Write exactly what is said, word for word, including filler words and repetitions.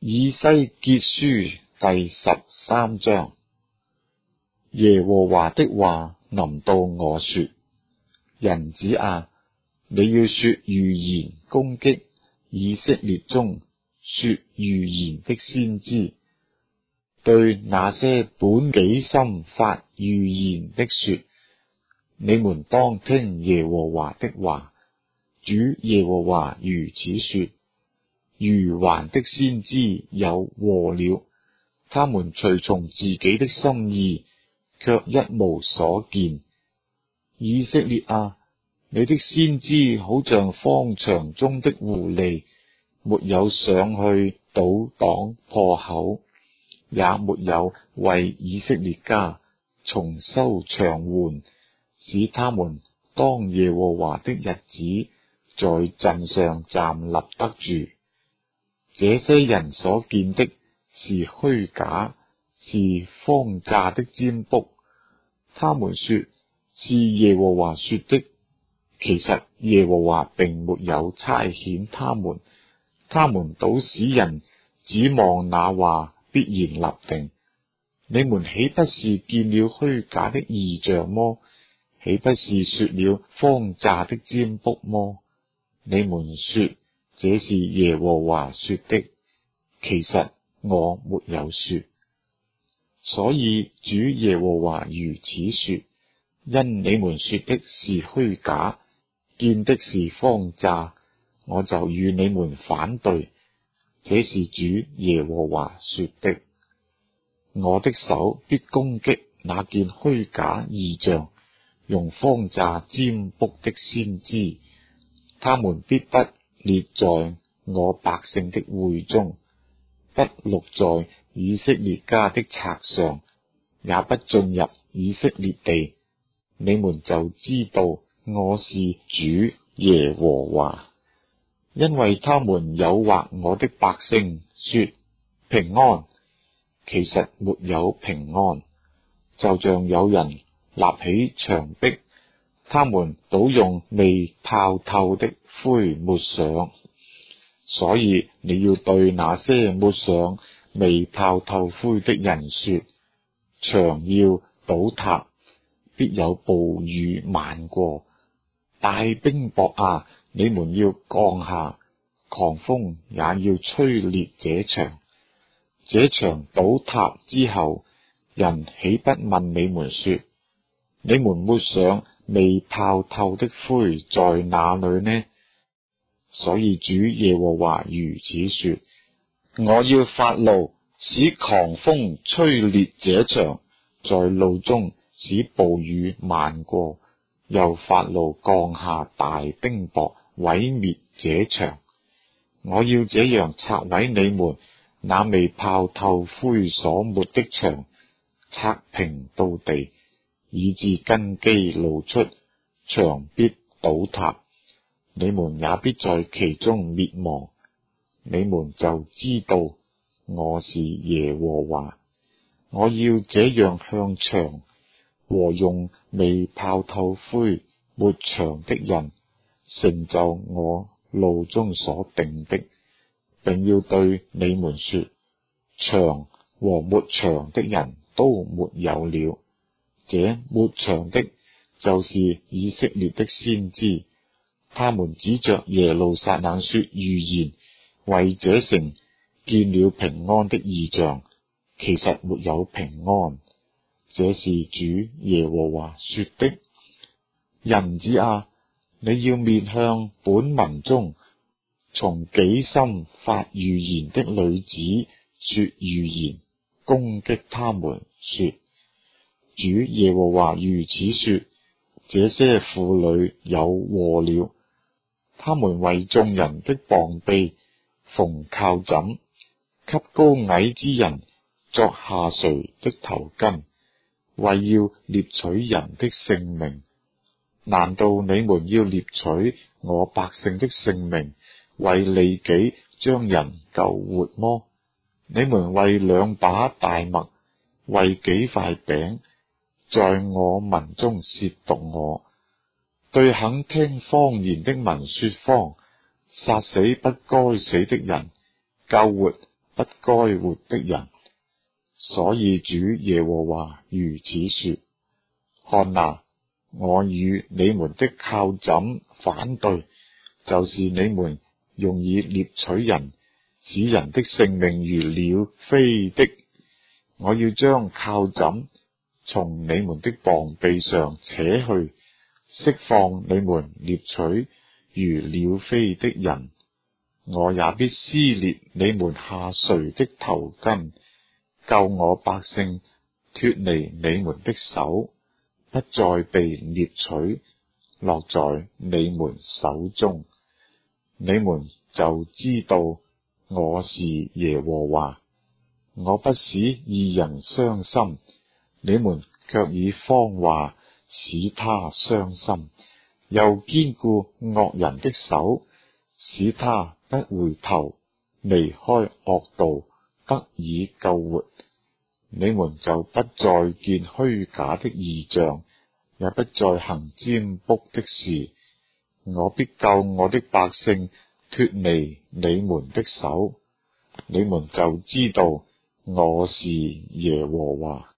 以西結書第十三章。耶和華的話臨到我說：人子啊，你要說預言攻擊以色列中說預言的先知，對那些本己心發預言的說：你們當聽耶和華的話，主耶和華如此說。愚頑的先知有禍了，他們隨從自己的心意，卻一無所見。以色列啊，你的先知好像荒場中的狐狸，沒有上去堵擋破口，也沒有為以色列家重修牆垣，使他們當耶和華的日子在陣上站立得住。這些人所見的是虛假，是謊詐的占卜。他們說是耶和華說的，其實耶和華並沒有差遣他們。他們倒使人指望那話必然立定。你們豈不是見了虛假的異象麼？豈不是說了謊詐的占卜麼？你們說這是耶和華說的，其實我沒有說。所以主耶和華如此說：因你們說的是虛假，見的是謊詐，我就與你們反對。這是主耶和華說的。我的手必攻擊那件虛假異象，用謊詐占卜的先知，他們必不列在我百姓的會中，不錄在以色列家的冊上，也不進入以色列地。你們就知道我是主耶和華。因為他們誘惑我的百姓，說平安，其實沒有平安，就像有人立起牆壁，他們倒用未泡透的灰抹上。所以你要對那些抹上未泡透灰的人說：牆要倒塌，必有暴雨漫過，大冰雹啊，你們要降下，狂風也要吹裂這牆。這牆倒塌之後，人豈不問你們說：你們抹上未泡透的灰在哪裏呢？所以主耶和華如此說：我要發怒，使狂風吹裂這牆，在路中使暴雨漫過，又發怒降下大冰雹，毀滅這牆。我要這樣拆毀你們那未泡透灰所抹的牆，拆平到地，以致根基露出，牆必倒塌。你們也必在其中滅亡，你們就知道我是耶和華。我要這樣向牆和用未泡透灰抹牆的人成就我路中所定的，並要對你們說：牆和抹牆的人都沒有了。這抹牆的就是以色列的先知。他們指着耶路撒冷說預言，為這城見了平安的異象，其實沒有平安。這是主耶和華說的。人子啊，你要面向本民中從己心發預言的女子說預言，攻擊他們，說：主耶和華如此說，這些婦女有禍了。他們為眾人的膀臂縫靠枕，給高矮之人作下垂的頭巾，為要獵取人的性命。難道你們要獵取我百姓的性命，為利己將人救活麼？你們為兩把大麥，為幾塊餅，在我民中褻瀆我。對肯聽謊言的民說謊，殺死不該死的人，救活不不該活的人。所以主耶和華如此說：看哪，我與你們的靠枕反對，就是你們用以獵取人，使人的性命如鳥飛的。我要將靠枕從你們的膀臂上扯去，釋放你們獵取如鳥飛的人。我也必撕裂你們下垂的頭巾，救我百姓脫離你們的手，不再被獵取，落在你們手中。你們就知道我是耶和華。我不使義人傷心，你們卻以謊話使他傷心，又堅固惡人的手，使他不回頭離開惡道，得以救活。你們就不再見虛假的異象，也不再行占卜的事。我必救我的百姓脫離你們的手，你們就知道我是耶和華。